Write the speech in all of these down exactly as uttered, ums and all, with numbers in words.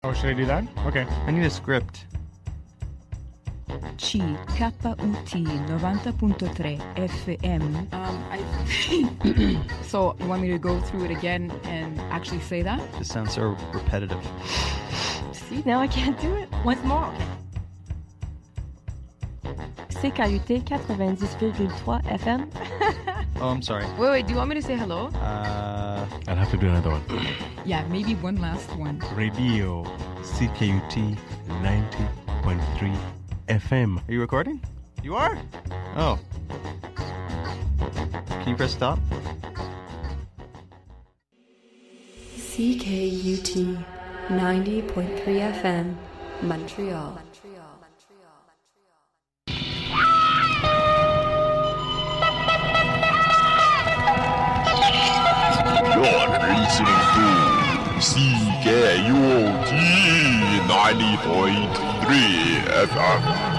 Oh, should I do that? Okay. I need a script. C K U T novanta punto tre F M. Um, I so you want me to go through it again and actually say that? This sounds so repetitive. See, now I can't do it. Once more, okay. C K U T ninety virgule trois F M. Oh, I'm sorry. Wait, wait, do you want me to say hello? Uh, I'll have to do another one. Yeah, maybe one last one. Radio C K U T ninety point three F M. are you recording? You are? Oh. Can you press stop? C K U T ninety point three F M, Montreal. You're listening to C K U T ninety point three F M.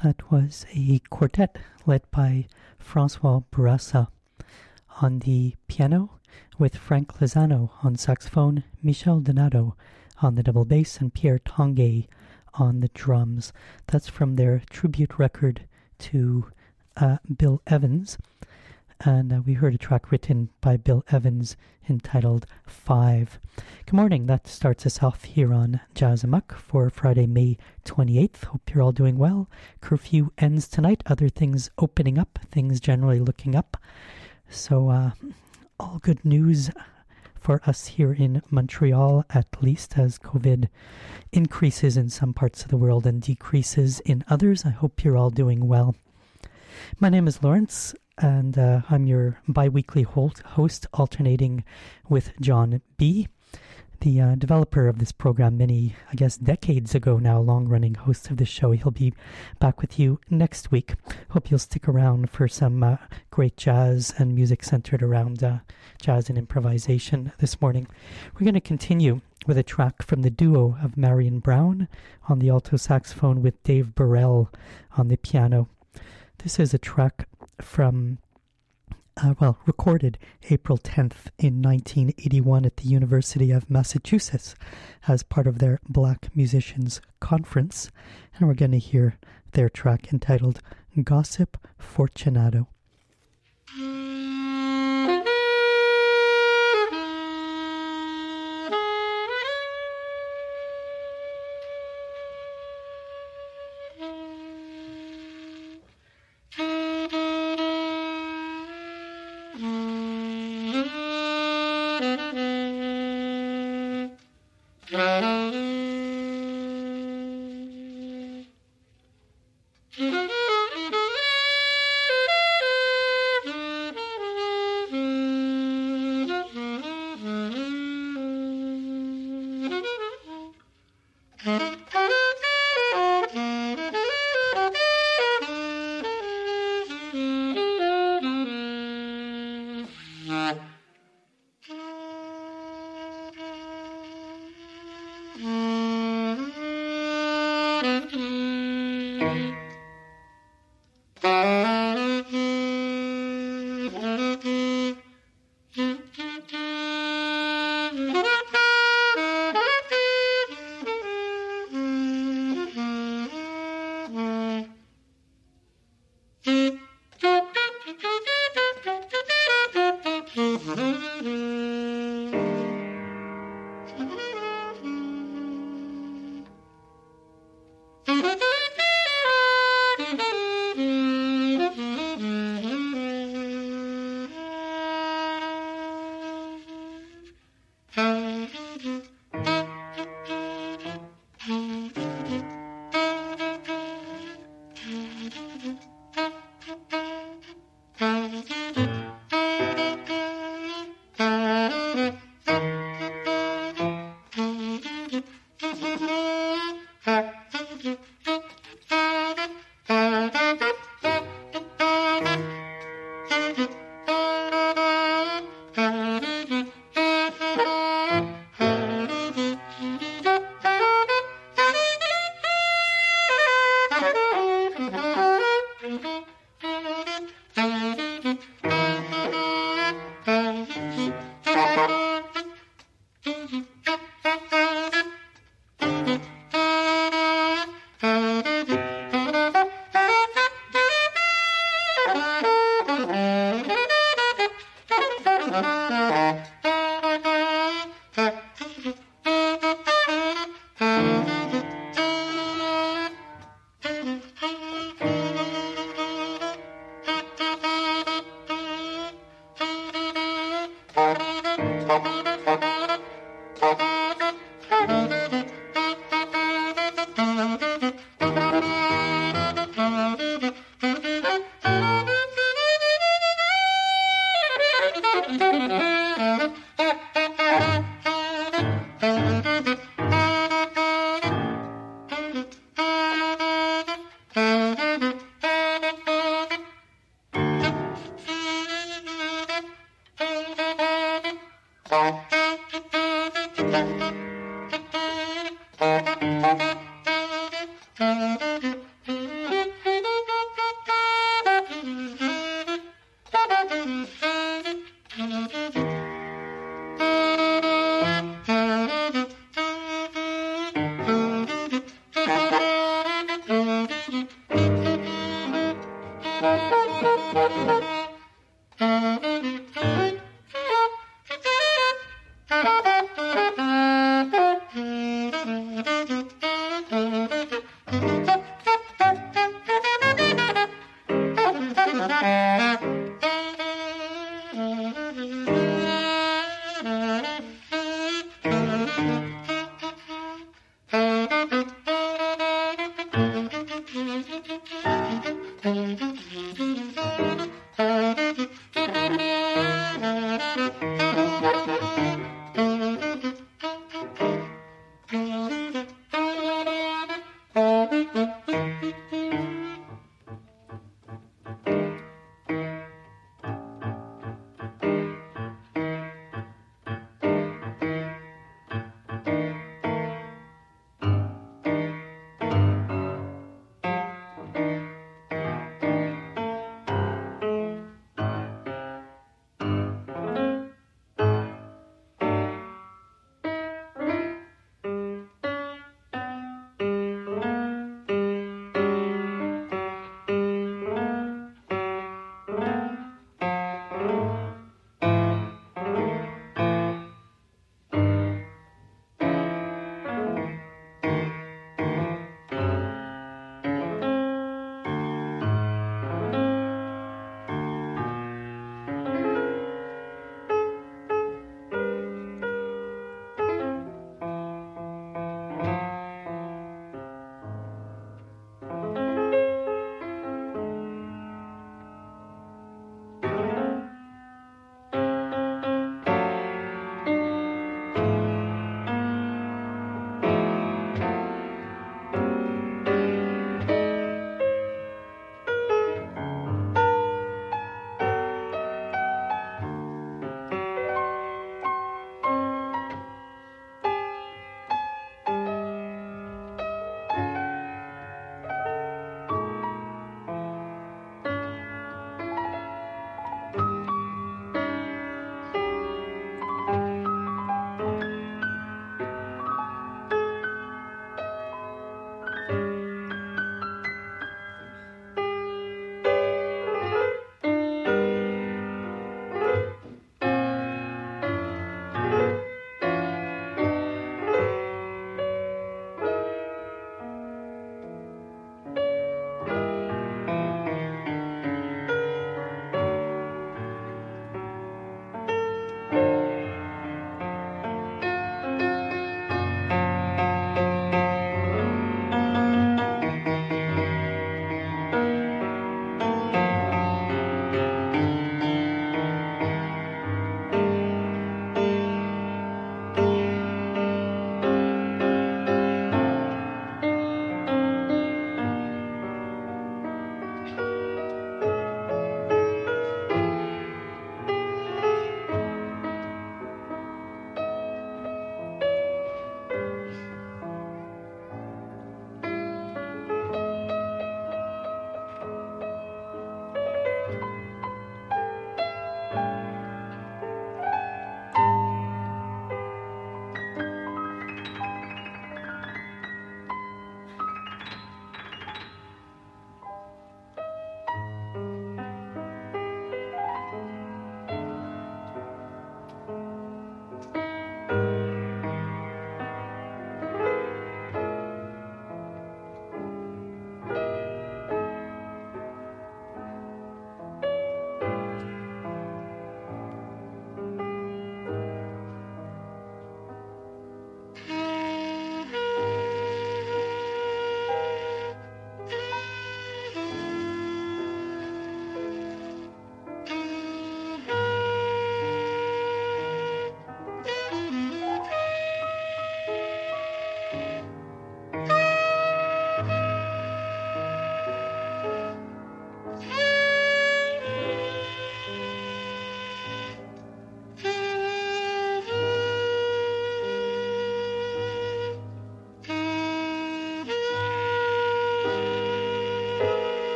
That was a quartet led by Francois Bourassa on the piano, with Frank Lozano on saxophone, Michel Donato on the double bass, and Pierre Tanguay on the drums. That's from their tribute record to uh, Bill Evans. And uh, we heard a track written by Bill Evans entitled Five. Good morning. That starts us off here on Jazz Amok for Friday, May twenty-eighth. Hope you're all doing well. Curfew ends tonight. Other things opening up. Things generally looking up. So uh, all good news for us here in Montreal, at least, as COVID increases in some parts of the world and decreases in others. I hope you're all doing well. My name is Lawrence, and uh, I'm your bi-weekly host, alternating with John B., the uh, developer of this program many, I guess, decades ago now, long-running host of this show. He'll be back with you next week. Hope you'll stick around for some uh, great jazz and music centered around uh, jazz and improvisation this morning. We're going to continue with a track from the duo of Marion Brown on the alto saxophone with Dave Burrell on the piano. This is a track from, uh, well, recorded April tenth in nineteen eighty-one at the University of Massachusetts as part of their Black Musicians Conference. And we're going to hear their track entitled Gossip Fortunato.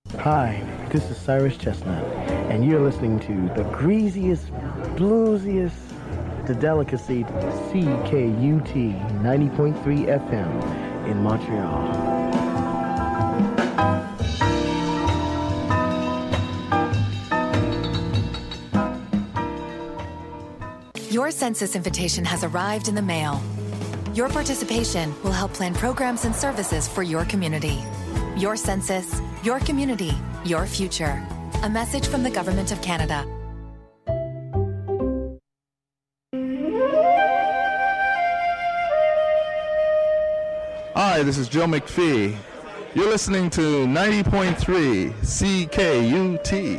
Hi, this is Cyrus Chestnut, and you're listening to the greasiest, bluesiest, the delicacy C K U T ninety point three F M in Montreal. Your census invitation has arrived in the mail. Your participation will help plan programs and services for your community. Your census, your community, your future. A message from the Government of Canada. Hi, this is Joe McPhee. You're listening to ninety point three C K U T.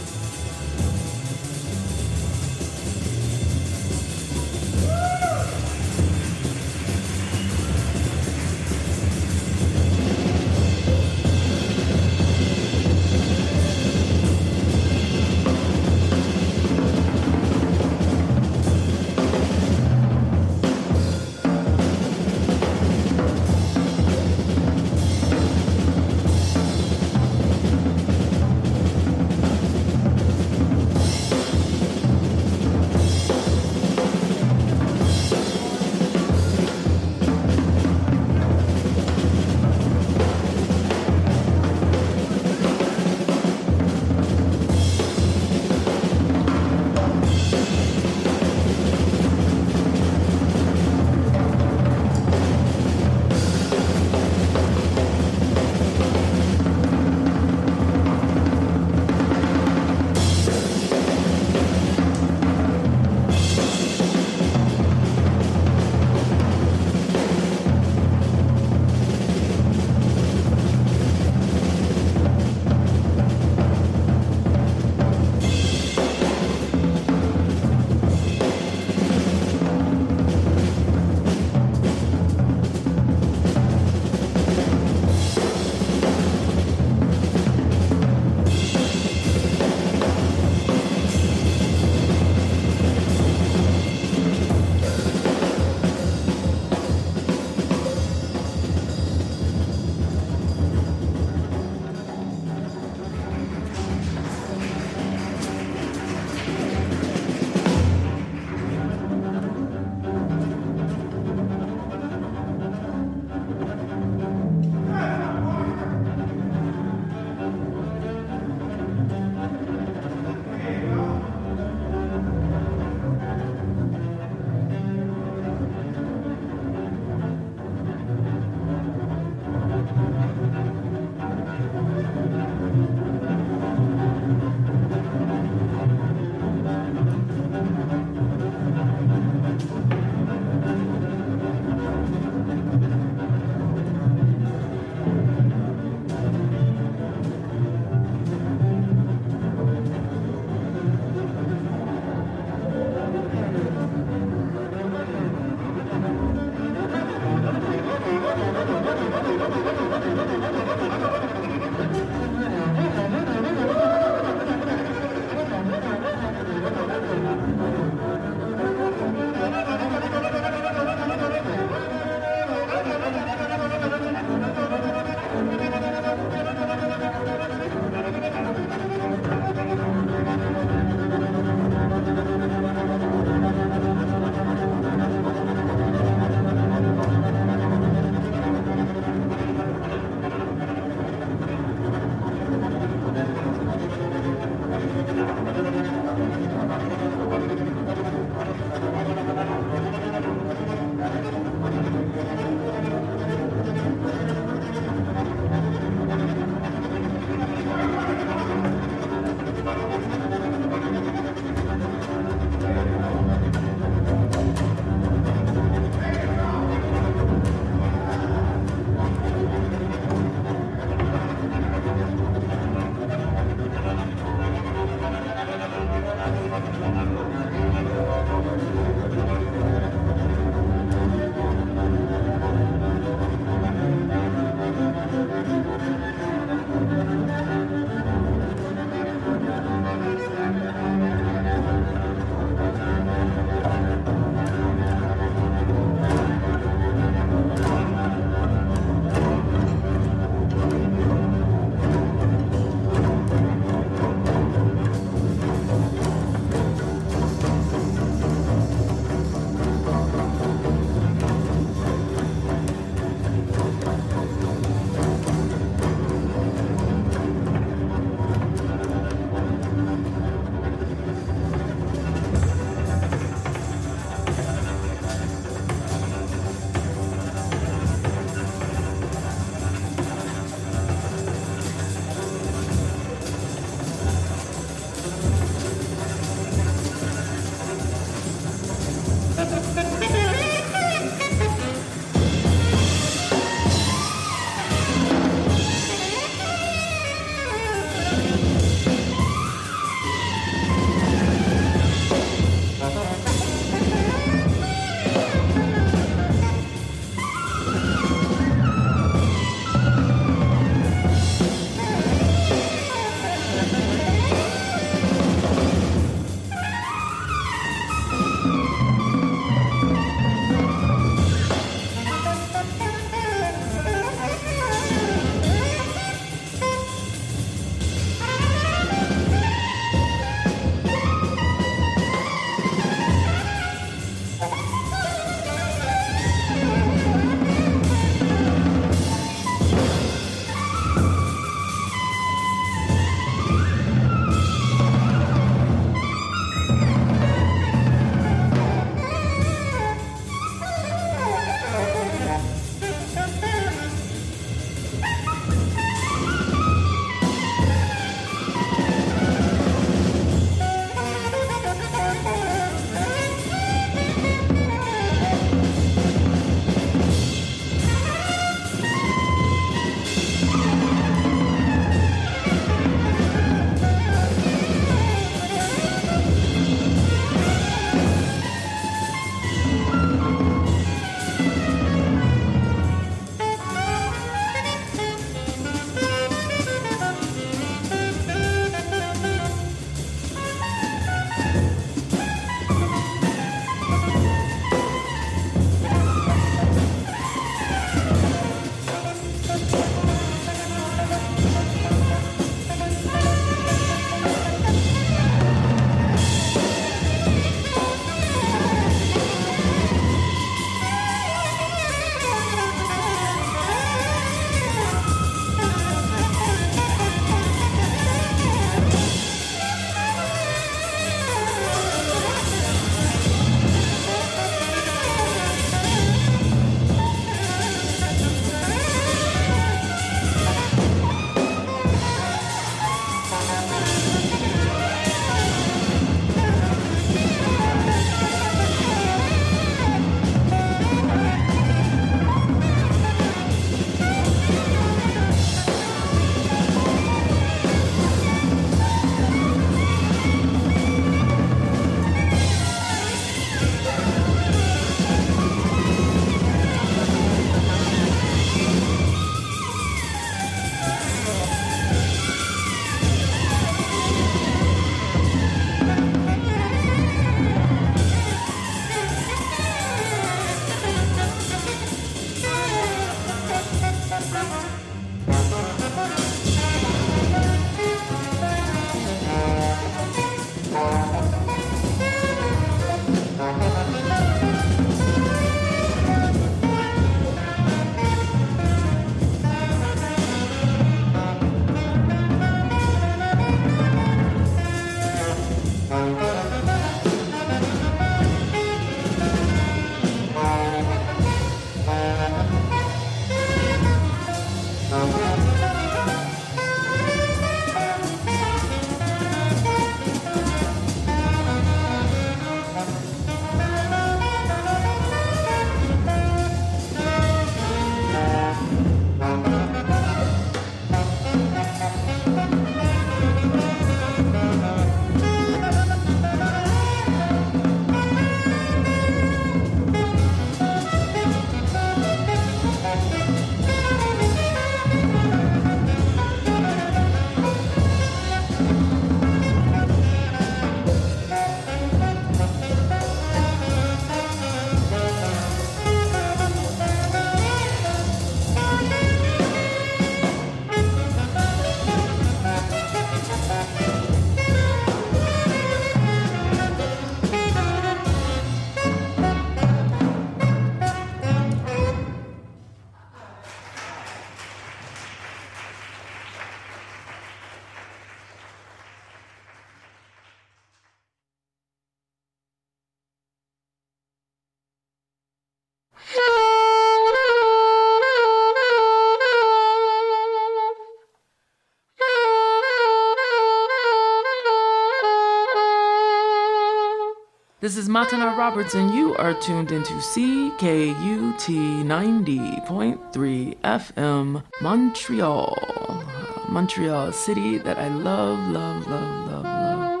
This is Matana Roberts, and you are tuned into C K U T ninety point three F M, Montreal. Montreal, a city that I love, love, love, love, love.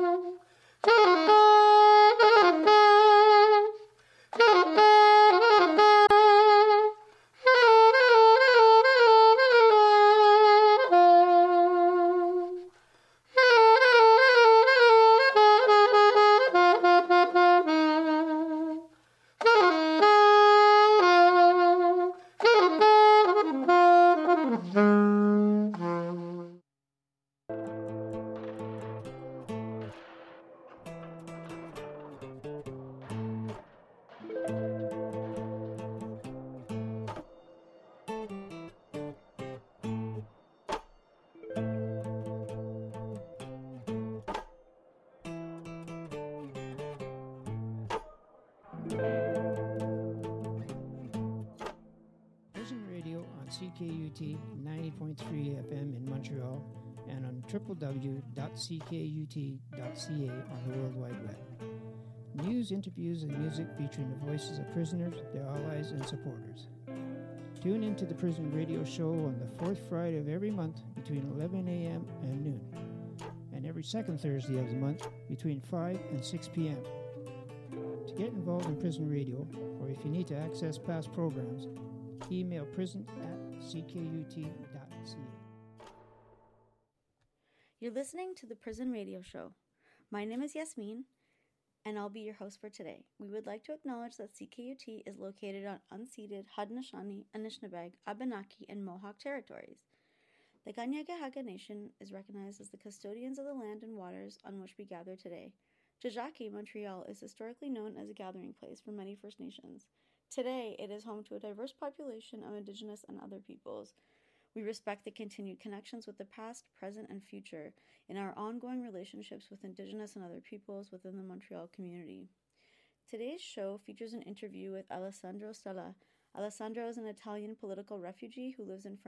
Prison Radio on C K U T ninety point three F M in Montreal and on w w w dot c k u t dot c a on the World Wide Web. News, interviews, and music featuring the voices of prisoners, their allies, and supporters. Tune into the Prison Radio Show on the fourth Friday of every month between eleven a.m. and noon, and every second Thursday of the month between five and six p.m. To get involved in Prison Radio, or if you need to access past programs, email prison at c k u t dot c a. You're listening to the Prison Radio Show. My name is Yasmin, and I'll be your host for today. We would like to acknowledge that C K U T is located on unceded Haudenosaunee, Anishinaabeg, Abenaki, and Mohawk territories. The Kanien'kehá:ka Nation is recognized as the custodians of the land and waters on which we gather today. Tijaki, Montreal, is historically known as a gathering place for many First Nations. Today, it is home to a diverse population of Indigenous and other peoples. We respect the continued connections with the past, present, and future in our ongoing relationships with Indigenous and other peoples within the Montreal community. Today's show features an interview with Alessandro Stella. Alessandro is an Italian political refugee who lives in France.